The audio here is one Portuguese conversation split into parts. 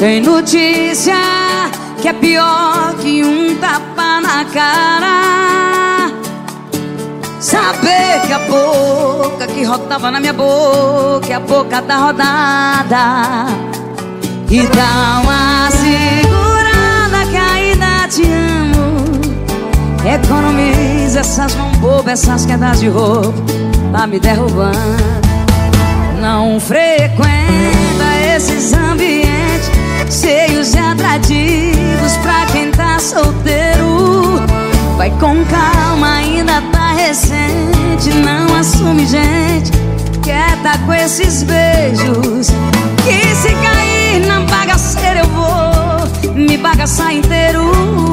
Tem notícia que é pior que um tapa na cara. Saber que a boca que rodava na minha boca é a boca da rodada. E dá uma segurada que ainda te amo. Economiza essas mãos bobas, essas quedas de roupa, tá me derrubando. Não frequenta esses ambientes cheios de atrativos pra quem tá solteiro. Vai com calma, ainda tá recente. Não assume, gente, quer tá com esses beijos. Que se cair na bagaceira eu vou me bagaçar inteiro.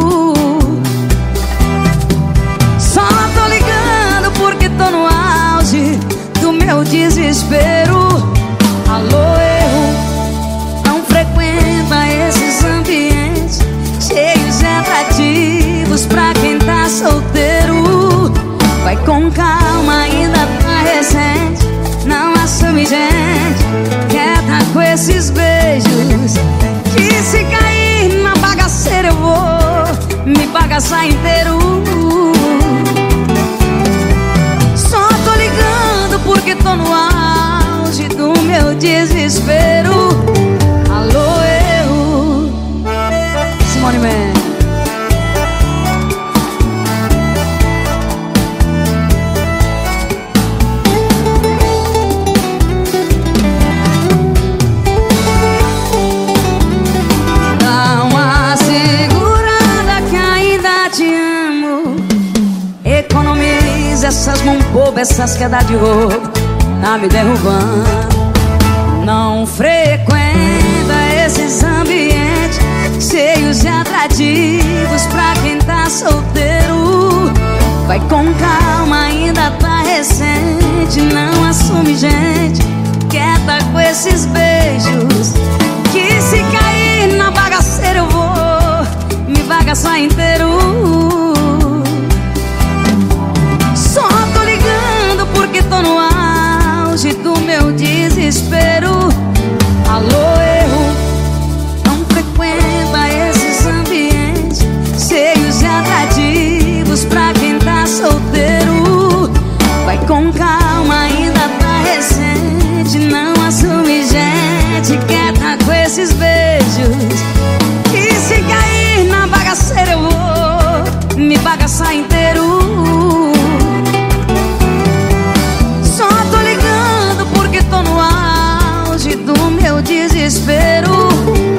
Só tô ligando porque tô no auge do meu desespero. Alô, eu não frequenta esses ambientes cheios de atrativos pra quem tá solteiro. Vai com calma, ainda tá recente. Não assume, gente, quer tá com esses beijos. Que se cair na bagaceira eu vou me bagaçar inteiro. Só tô ligando porque tô no auge do meu desespero. Alô, eu Simone Man. Dá uma segurada que ainda te amo. Economiza essas mãos bobas, essas quedas de roupa, tá me derrubando. Não frequenta esses ambientes cheios de atrativos pra quem tá solteiro. Vai com calma, ainda tá recente. Não assume, gente, quer tá com esses beijos. Que se cair na bagaceira eu vou me bagaçar inteiro. Só tô ligando porque tô no auge do meu desespero. Alô, eu não frequenta esses ambientes cheios de atrativos pra quem tá solteiro. Vai com calma, ainda tá recente. Não assume, gente, quer tá com esses beijos. Que se cair na bagaceira eu vou me bagaçar inteiro. Só tô ligando porque tô no auge do meu desespero.